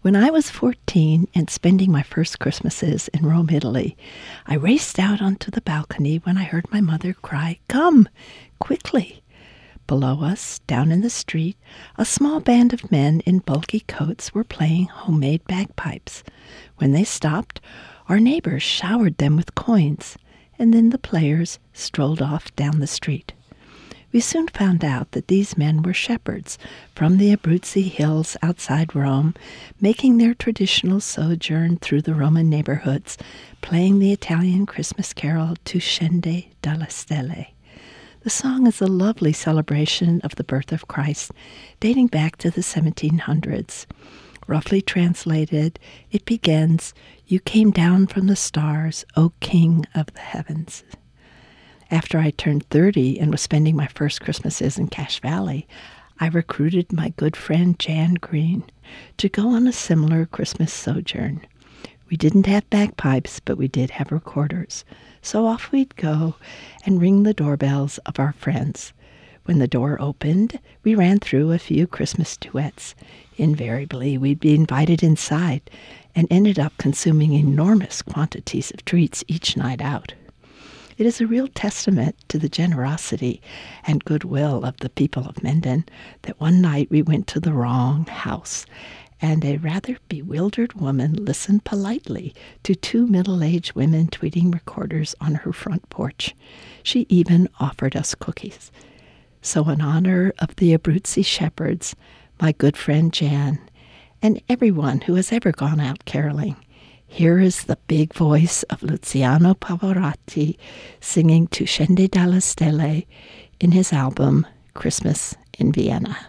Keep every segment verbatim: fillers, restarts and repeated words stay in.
When I was fourteen and spending my first Christmases in Rome, Italy, I raced out onto the balcony when I heard my mother cry, "Come, quickly!" Below us, down in the street, a small band of men in bulky coats were playing homemade bagpipes. When they stopped, our neighbors showered them with coins, and then the players strolled off down the street. We soon found out that these men were shepherds from the Abruzzi hills outside Rome, making their traditional sojourn through the Roman neighborhoods, playing the Italian Christmas carol Tu scendi dalle stelle. The song is a lovely celebration of the birth of Christ, dating back to the seventeen hundreds. Roughly translated, it begins, "You came down from the stars, O King of the heavens." After I turned thirty and was spending my first Christmases in Cache Valley, I recruited my good friend Jan Green to go on a similar Christmas sojourn. We didn't have bagpipes, but we did have recorders. So off we'd go and ring the doorbells of our friends. When the door opened, we ran through a few Christmas duets. Invariably, we'd be invited inside and ended up consuming enormous quantities of treats each night out. It is a real testament to the generosity and goodwill of the people of Menden that one night we went to the wrong house, and a rather bewildered woman listened politely to two middle-aged women tweeting recorders on her front porch. She even offered us cookies. So in honor of the Abruzzi shepherds, my good friend Jan, and everyone who has ever gone out caroling, here is the big voice of Luciano Pavarotti singing Tu scendi dalle stelle in his album Christmas in Vienna.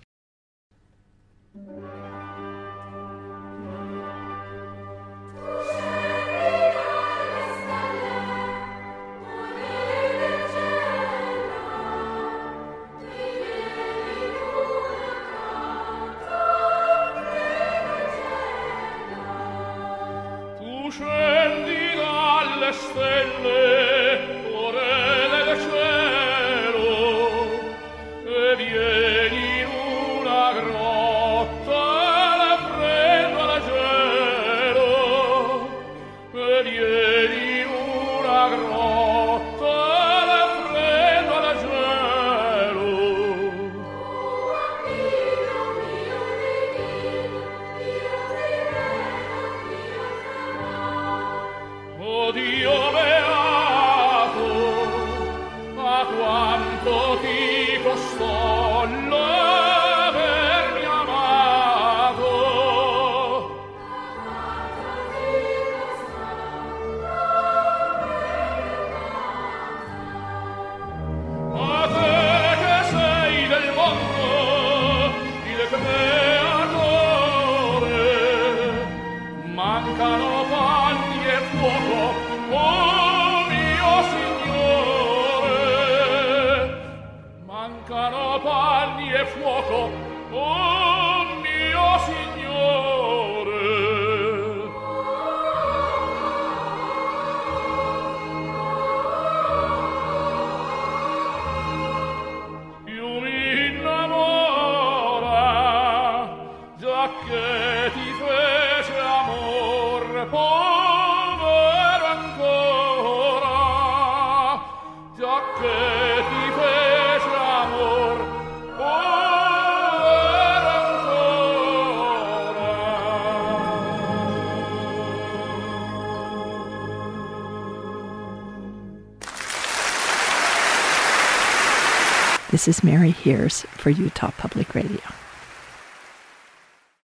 Scendi dalle stelle, ore del cielo, e vieni in una grotta al freddo al gelo, e vieni in una grotta al freddo al gelo. Oh, mio, mio divino, mio divino, mio Oh Dio beato, a quanto ti costò l'avermi amato. A quanto ti costò l'avermi amato. A te che sei del mondo, il creatore, mancano panni e fuoco, oh mio Signore, mancano panni e fuoco, oh mio Signore. Io mi innamora, giacché ti fece amor, povero ancora, giacché ti fece amor, povero ancora. This is Mary Hears for Utah Public Radio.